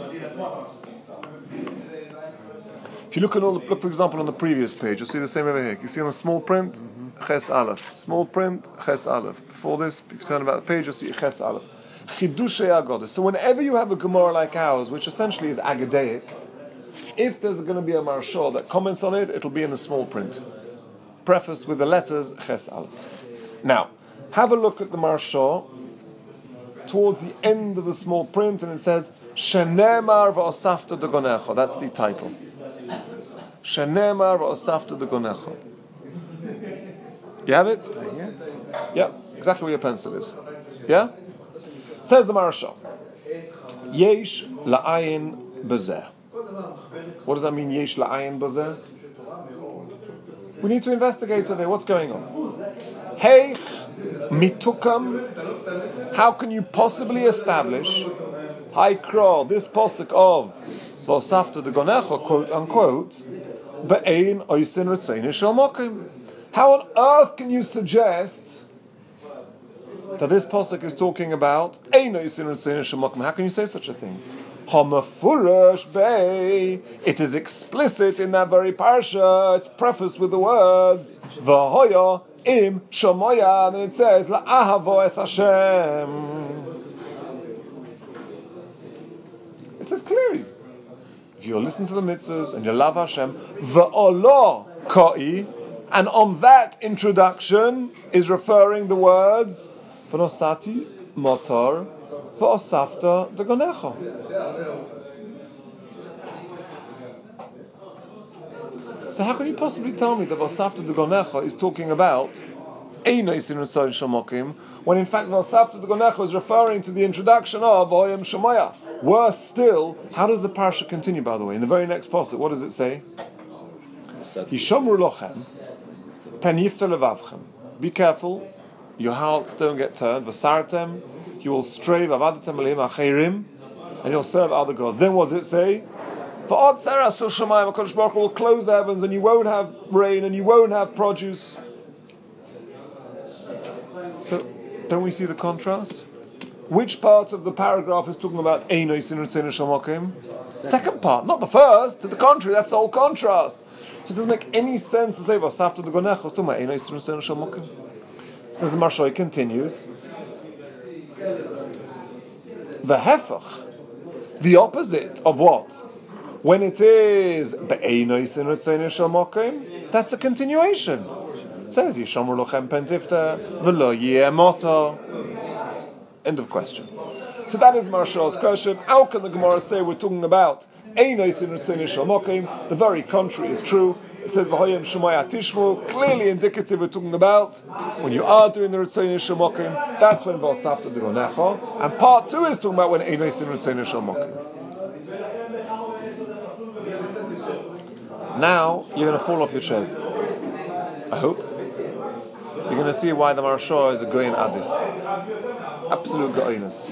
If you look at all, look for example on the previous page, you'll see the same over here. You see on the small print, mm-hmm. Ches Aleph. Small print, Ches Aleph. Before this, if you turn about the page, you'll see Ches Aleph. Chidushei Agodos. So whenever you have a Gemara like ours, which essentially is agadaic, if there's going to be a Marshal that comments on it, it'll be in the small print, prefaced with the letters Ches Aleph. Now, have a look at the Marshal towards the end of the small print, and it says Shenemar v'osafta degonecho. That's the title. Shenemar v'osafta degonecho. You have it? Yeah. Yeah, exactly where your pencil is. Yeah? Says the Marshal. Yesh la'ayin bezeh. What does that mean, yesh la'ayin bezeh? We need to investigate today what's going on. Hey, mitukam. How can you possibly establish Haikra, this posuk of V'osafta degonecho, quote unquote, be'ein oisin ritzein shel mokim? How on earth can you suggest that this posuk is talking about ein oisin ritzein shel mokim? How can you say such a thing? Hamafurash bei. It is explicit in that very parsha. It's prefaced with the words V'hoya im shomoya, and then it says la'ahavo es Hashem. It says clearly, if you listen to the mitzvahs and you love Hashem, v'olo koi, and on that introduction is referring the words v'nosati motor v'osafta degonecho. So how can you possibly tell me that v'osafta degonecho is talking about Eino Yisin Ritzayin Shel Mokim, when in fact v'osafta degonecho is referring to the introduction of Oyem Shemaya? Worse still, how does the parsha continue, by the way? In the very next pasuk, what does it say? Yishamru lochem, pen yifta levavchem. Be careful, your hearts don't get turned. V'sartem, you will stray, v'avadetem elim acherim, and you'll serve other gods. Then what does it say? V'od sarah sur shamayim, HaKadosh Baruch Hu will close the heavens, and you won't have rain, and you won't have produce. So, don't we see the contrast? Which part of the paragraph is talking about Eino Yisin Ritzein Shel Mokim? Second part, not the first. To the contrary, that's the whole contrast. So it doesn't make any sense to say V'osafta degonecho. It's talking about Eino Yisin Ritzein Shel Mokim. Says the Marshoy continues. The hefach, the opposite of what? When it is Be'eino Yisin Ritzein Shel Mokim, that's a continuation. It says Yishamru lochem pen tifta v'lo yeh moto. End of question. So that is Marshal's question. How can the Gemara say we're talking about Eino Yisin Ritzein Shel Mokim? The very contrary is true. It says V'hoyem Shemaya Tishmu. Clearly indicative we're talking about when you are doing the Ritzein Shel Mokim. That's when V'osafta degonecho. And part two is talking about when Eino Yisin Ritzein Shel Mokim. Now you're going to fall off your chairs. I hope. You're going to see why the Marshal is a Goyin Adi. Absolute Goyinus.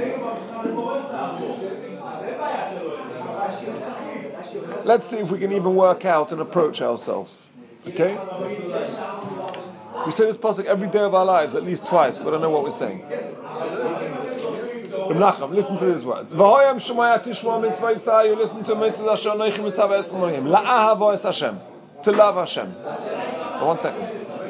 Let's see if we can even work out and approach ourselves. Okay? We say this pasuk every day of our lives, at least twice. We don't know what we're saying. Nacham, listen to these words. V'hoyam shemaya tishma mitzvah Yisrael, you listen to mitzvah Hashem, noichim mitzvah esrim onim. La'ahavo es Hashem, to love Hashem. But one second.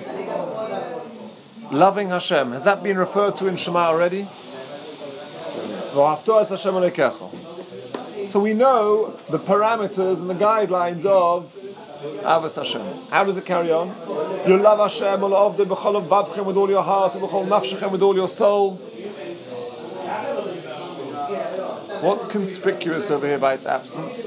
Loving Hashem, has that been referred to in Shema already? V'hafto es Hashem alekecho. So we know the parameters and the guidelines of Avos Hashem. How does it carry on? You love Hashem b'chol vavchem with all your heart, b'chol nafshechem with all your soul. What's conspicuous over here by its absence?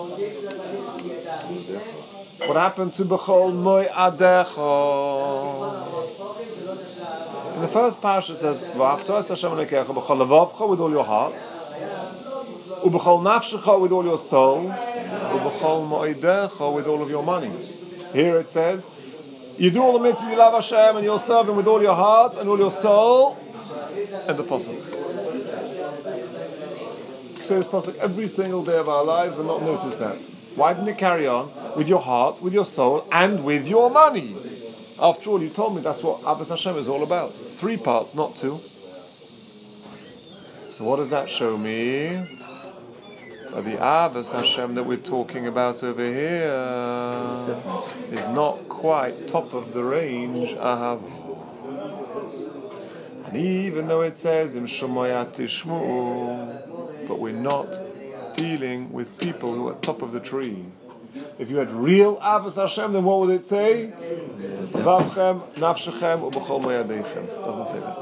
What happened to b'chol mo'adecho? In the first parasha it says v'hafto es Hashem alekecho b'chol vavcha with all your heart, u'b'chol nafshecha with all your soul, u'b'chol mo'idecha with all of your money. Here it says, you do all the mitzvahs, you love Hashem, and you'll serve Him with all your heart and all your soul, and the pasuk. So this pasuk every single day of our lives and not notice that. Why didn't it carry on with your heart, with your soul, and with your money? After all, you told me that's what Avos Hashem is all about. Three parts, not two. So what does that show me? The Avos Hashem that we're talking about over here is not quite top of the range. Ahav. And even though it says Im Shemoya Tishmu, but we're not dealing with people who are top of the tree. If you had real Avos Hashem, then what would it say? Vavchem, nafshechem, u'b'chol mo'yadeichem. Doesn't say that.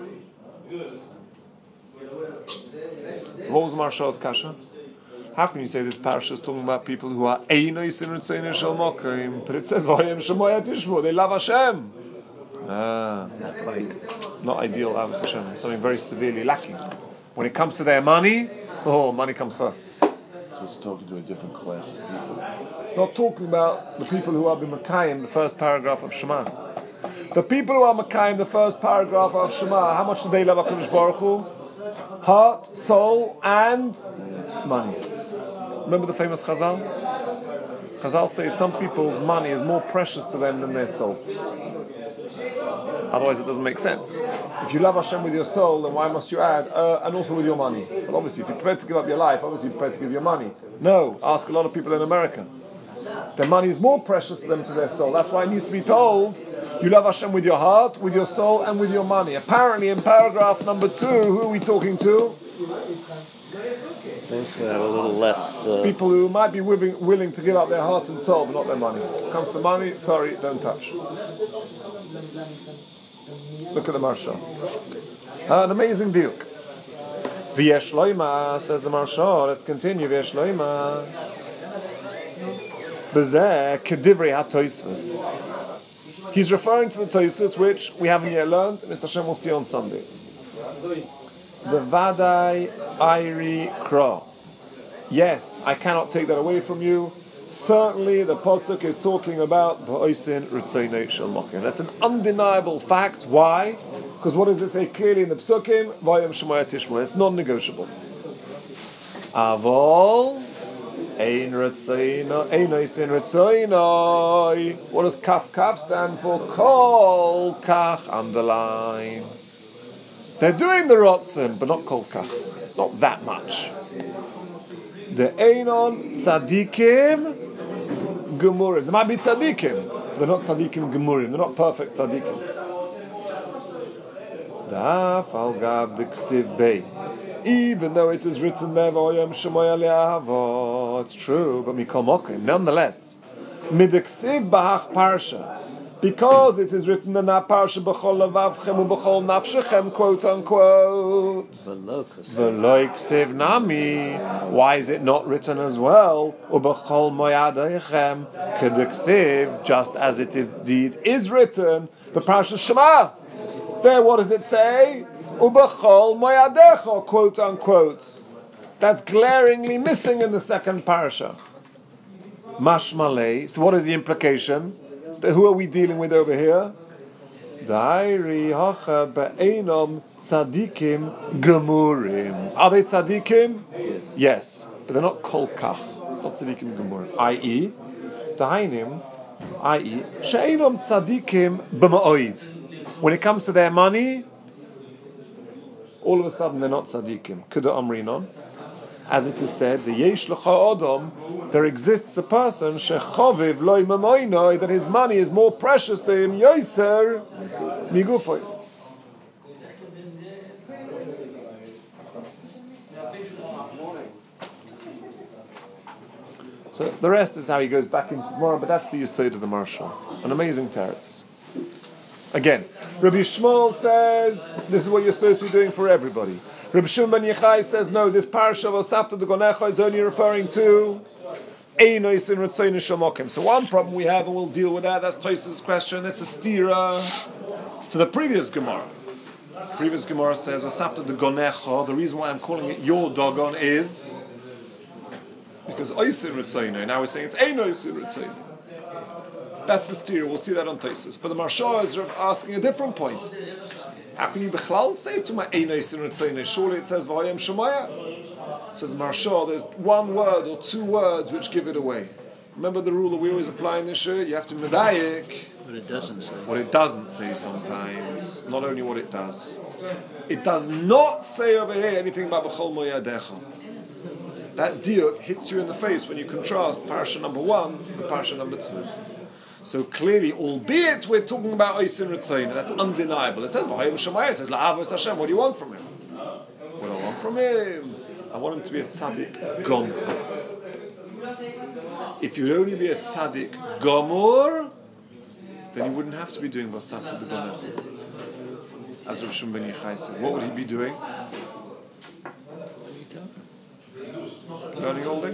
So what was Marshal's kasha? How can you say this parasha is talking about people who are Einois in Ritzoyne Shel Mokim? But it says Vayim Shemoya Tishmu. They love Hashem. Ah, not quite. Not ideal Avos Hashem. Something very severely lacking. When it comes to their money, oh, money comes first. So it's talking to a different class of people. It's not talking about the people who are b'Makayim, the first paragraph of Shema. The people who are Makayim, the first paragraph of Shema, how much do they love HaKadosh Baruch Hu? Heart, soul, and money. Remember the famous Chazal? Chazal says some people's money is more precious to them than their soul. Otherwise it doesn't make sense. If you love Hashem with your soul, then why must you add, uh, and also with your money? But obviously, if you're prepared to give up your life, obviously you're prepared to give your money. No, ask a lot of people in America. Their money is more precious to them to their soul. That's why it needs to be told, you love Hashem with your heart, with your soul, and with your money. Apparently, in paragraph number two, who are we talking to? Those who have a little less. Uh... People who might be willing, willing to give up their heart and soul, but not their money. When it comes to money, sorry, don't touch. Look at the Marshal. Uh, an amazing deal. V'yesh loima, says the Marshal. Let's continue. V'yesh loima. B'zeh kedivrei ha-Tosfos. He's referring to the Tosfos, which we haven't yet learned, and it's Hashem will see on Sunday. The Vadai Airi Kra. Yes, I cannot take that away from you. Certainly, the pasuk is talking about Ba'osin Ritzoynei Shel Mokim. That's an undeniable fact. Why? Because what does it say clearly in the psukim? Vayim Shemoya Tishmu. It's non-negotiable. Avol Ein Ritzoynei Ein Oisin Ritzoynei. What does Kaf Kaf stand for? Kol Kach, underline. They're doing the Rotzen, but not Kol Kach. Not that much. The Einon Tzadikim Gemurim. There might be Tzadikim. They're not Tzadikim Gemurim. They're not perfect Tzadikim. Daf al Gab Diksiv Bey. Even though it is written there, V'oyam Shemoya Le'ahavo, it's true, but Mikol Mokim. Nonetheless, Midiksiv Bahach Parsha. Because it is written in that parsha, b'chol levavchem u'b'chol nafshechem, quote unquote. V'lo ksiv nami. Why is it not written as well? U'b'chol moyadeichem kediksiv, just as it indeed is written. The parsha Shema. There, what does it say? U'b'chol moyadecho, quote unquote. That's glaringly missing in the second parsha. Mashmalei. So what is the implication? Who are we dealing with over here? Dairi hacha be'enom tzadikim gemurim. Are they tzadikim? Yes. Yes, but they're not kol kach. Not tzadikim gemurim. that is, dainim, that is, she'enom tzadikim b'ma'oid. When it comes to their money, all of a sudden they're not tzaddikim. Kuda amrinon. As it is said, the yesh lecha adam, there exists a person shechaviv loy mamoinoi, that his money is more precious to him yoser migufoy. So the rest is how he goes back into tomorrow, but that's the Yesod of the Marshal. An amazing teretz. Again, Rabbi Shmuel says this is what you're supposed to be doing for everybody. Rabbi Shimon ben Yochai says no, this parsha of Osafta de Gonecha is only referring to Einois in Ratzayin Shamokim. So one problem we have, and we'll deal with that, that's Tosafos' question, it's a stira to the previous Gemara. The previous Gemara says Osafta de Gonecha, the reason why I'm calling it your dogon is because Oisin Ritzayin, now we're saying it's Einois in Ritzayin. That's the steer. We'll see that on Tosafos. But the Marsha is asking a different point. How can you bechlal say to my Einois in Ritzayin? Surely it says V'hayim Shemaya. Says Marsha, there's one word or two words which give it away. Remember the rule that we always apply in this year? You have to medayik. What it doesn't say. What it doesn't say sometimes. Not only what it does. It does not say over here anything about B'chol Moyadecha. That diuk hits you in the face when you contrast Parsha number one with Parsha number two. So clearly, albeit we're talking about Oisin Ritzayin, that's undeniable. It says V'hayim Shemaya, it says La'avos Hashem. What do you want from him? What do I want from him? I want him to be a tzaddik gomor. If you'd only be a tzaddik gomor, then he wouldn't have to be doing Vasafta de Gonecha. As Rav Shimon ben Yochai said, what would he be doing? Learning all day?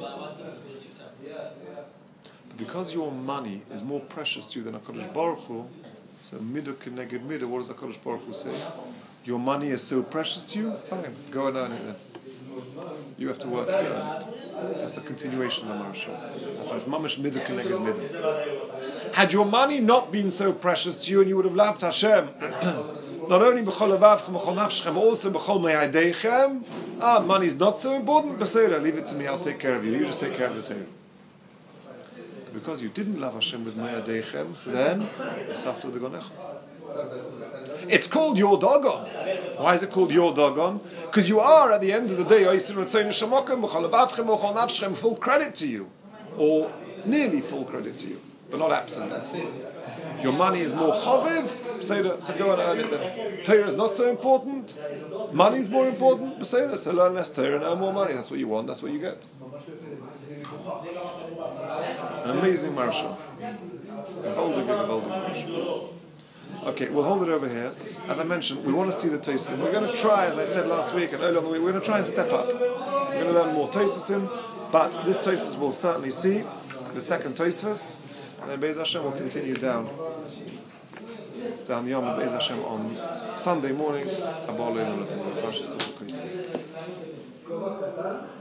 But because your money is more precious to you than HaKadosh Baruch Hu, so midah keneged midah, what does HaKadosh Baruch Hu say? Your money is so precious to you? Fine, go and earn it then. You have to work to earn it. That's the continuation of the Marsha. That's why it's mamash midah keneged midah. Had your money not been so precious to you and you would have loved Hashem, not only b'chol avavchem, b'chol nafshchem, also b'chol me'adeichem, ah, money is not so important, Beseda, leave it to me, I'll take care of you. You just take care of the Torah. Because you didn't love Hashem with me'adeichem, so then, it's after the Gonecha. It's called your dogon. Why is it called your dogon? Because you are, at the end of the day, full credit to you. Or nearly full credit to you. But not absolutely. Your money is more chaviv, say that, so go and earn it then. Torah is not so important. Money is more important, say that, so learn less Torah and earn more money. That's what you want, that's what you get. An amazing marshal. Okay, we'll hold it over here. As I mentioned, we want to see the Tosafos. We're going to try, as I said last week and earlier on the week, we're going to try and step up. We're going to learn more Tosafos, but this Tosafos we'll certainly see, the second Tosafos, and then Be'ez Hashem will continue down, down the Yom of Be'ez Hashem on Sunday morning.